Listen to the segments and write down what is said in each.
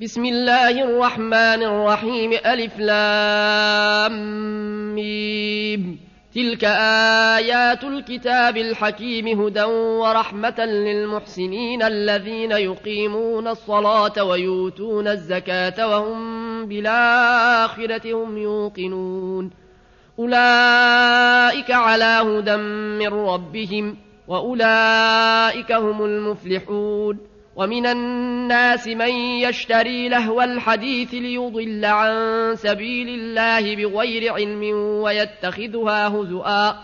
بسم الله الرحمن الرحيم ألف لام ميم. تلك آيات الكتاب الحكيم هدى ورحمة للمحسنين الذين يقيمون الصلاة ويؤتون الزكاة وهم بالآخرة هم يوقنون. أولئك على هدى من ربهم وأولئك هم المفلحون. ومن الناس من يشتري لهو الحديث ليضل عن سبيل الله بغير علم ويتخذها هزؤا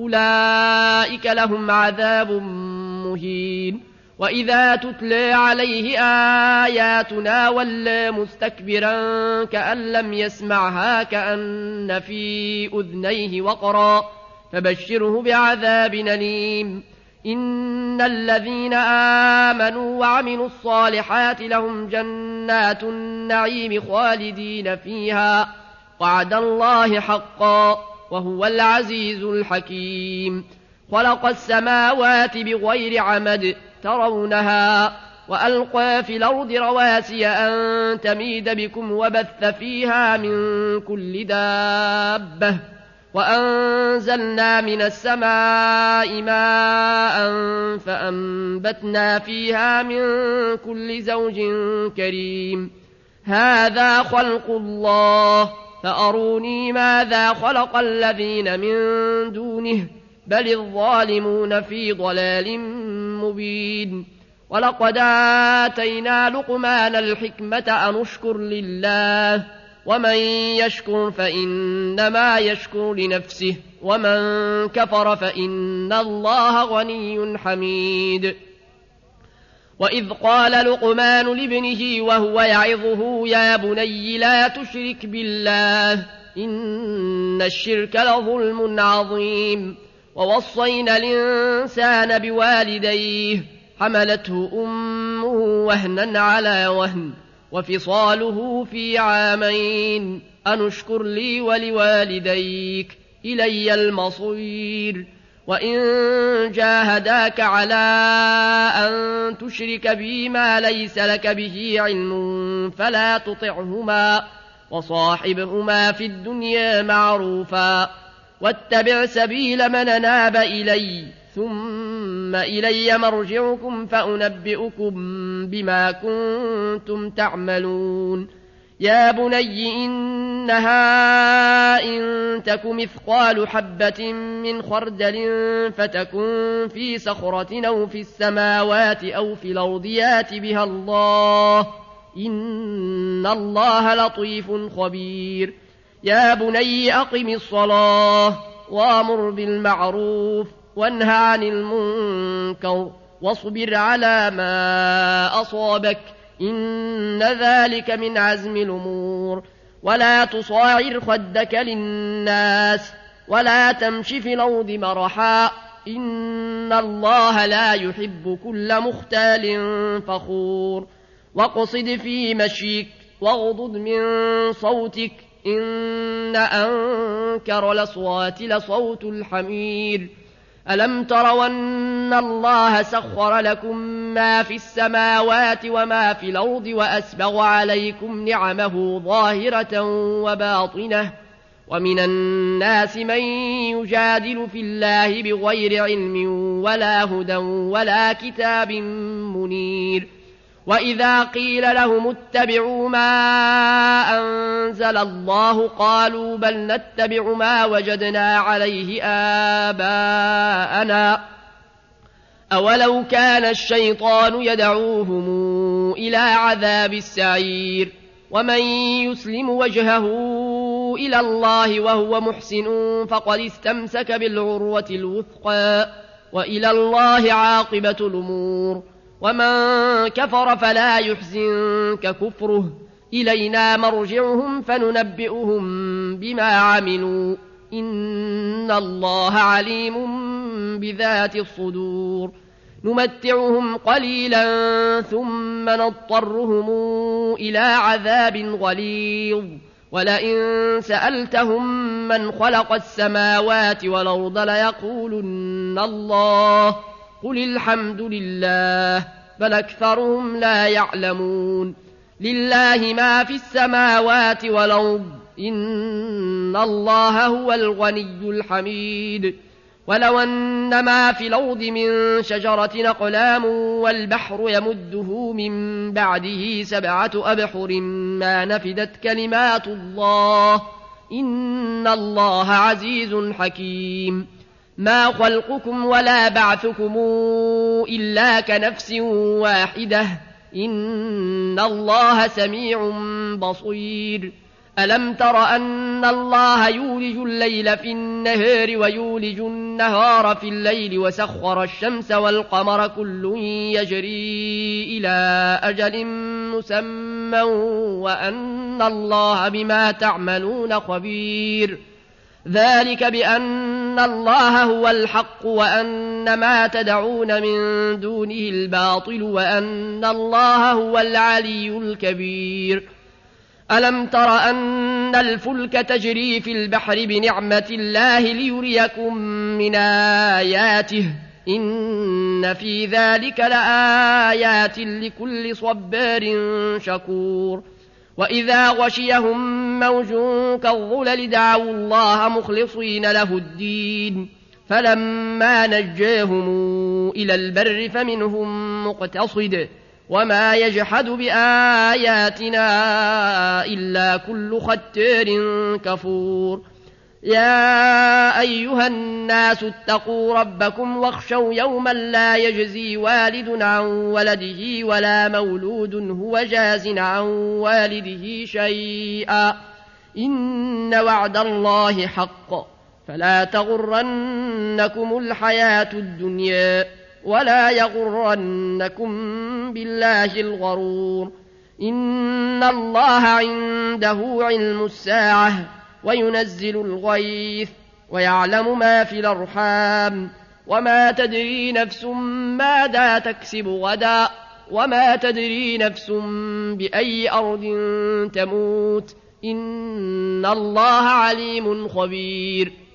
أولئك لهم عذاب مهين. وإذا تتلى عليه آياتنا ولى مستكبرا كأن لم يسمعها كأن في أذنيه وقرا فبشره بعذاب أليم. إن الذين آمنوا وعملوا الصالحات لهم جنات النعيم خالدين فيها وعد الله حقا وهو العزيز الحكيم. خلق السماوات بغير عمد ترونها وألقى في الأرض رواسي أن تميد بكم وبث فيها من كل دابة وأنزلنا من السماء ماء فأنبتنا فيها من كل زوج كريم. هذا خلق الله فأروني ماذا خلق الذين من دونه بل الظالمون في ضلال مبين. ولقد آتينا لقمان الحكمة أن اشكر لله ومن يشكر فإنما يشكر لنفسه ومن كفر فإن الله غني حميد. وإذ قال لقمان لابنه وهو يعظه يا بني لا تشرك بالله إن الشرك لظلم عظيم. ووصينا الإنسان بوالديه حملته أمه وهنا على وهن وفصاله في عامين أن اشكر لي ولوالديك إلي المصير. وإن جاهداك على أن تشرك بي ما ليس لك به علم فلا تطعهما وصاحبهما في الدنيا معروفا واتبع سبيل من أناب إلي ثم إلي مرجعكم فأنبئكم بما كنتم تعملون. يا بني إنها إن تك مثقال حبة من خردل فتكن في صخرة أو في السماوات أو في الأرض يات بها الله إن الله لطيف خبير. يا بني أقم الصلاة وأمر بالمعروف وانهى عن المنكر واصبر على ما أصابك إن ذلك من عزم الأمور. ولا تصاعر خدك للناس ولا تمش في الأرض مرحا إن الله لا يحب كل مختال فخور. واقصد في مشيك واغضض من صوتك إن أنكر الأصوات لصوت الحمير. ألم تروا أن الله سخر لكم ما في السماوات وما في الأرض وأسبغ عليكم نعمه ظاهرة وباطنة ومن الناس من يجادل في الله بغير علم ولا هدى ولا كتاب منير. وإذا قيل لهم اتبعوا ما أنزل الله قالوا بل نتبع ما وجدنا عليه آباءنا أولو كان الشيطان يدعوهم إلى عذاب السعير. ومن يسلم وجهه إلى الله وهو محسن فقد استمسك بالعروة الوثقى وإلى الله عاقبة الأمور. ومن كفر فلا يحزنك كفره إلينا مرجعهم فننبئهم بما عملوا إن الله عليم بذات الصدور. نمتعهم قليلا ثم نضطرهم إلى عذاب غليظ ولئن سألتهم من خلق السماوات والأرض ليقولن الله قل الحمد لله بل أكثرهم لا يعلمون. لله ما في السماوات والأرض إن الله هو الغني الحميد ولو أن ما في الأرض من شجرة أقلام والبحر يمده من بعده 7 أبحر ما نفدت كلمات الله إن الله عزيز حكيم ما خلقكم ولا بعثكم إلا كنفس واحدة إن الله سميع بصير ألم تر أن الله يولج الليل في النهار ويولج النهار في الليل وسخر الشمس والقمر كل يجري إلى أجل مسمى وأن الله بما تعملون خبير ذلك بأن الله هو الحق وأن ما تدعون من دونه الباطل وأن الله هو العلي الكبير ألم تر أن الفلك تجري في البحر بنعمة الله ليريكم من آياته إن في ذلك لآيات لكل صبار شكور وإذا غشيهم موج كالظلل دعوا الله مخلصين له الدين فلما نجاهم إلى البر فمنهم مقتصد وما يجحد بآياتنا إلا كل ختار كفور يا أيها الناس اتقوا ربكم واخشوا يوما لا يجزي والد عن ولده ولا مولود هو جاز عن والده شيئا إن وعد الله حق فلا تغرنكم الحياة الدنيا ولا يغرنكم بالله الغرور إن الله عنده علم الساعة وينزل الغيث ويعلم ما في الأرحام وما تدري نفس ماذا تكسب غدا وما تدري نفس بأي أرض تموت إن الله عليم خبير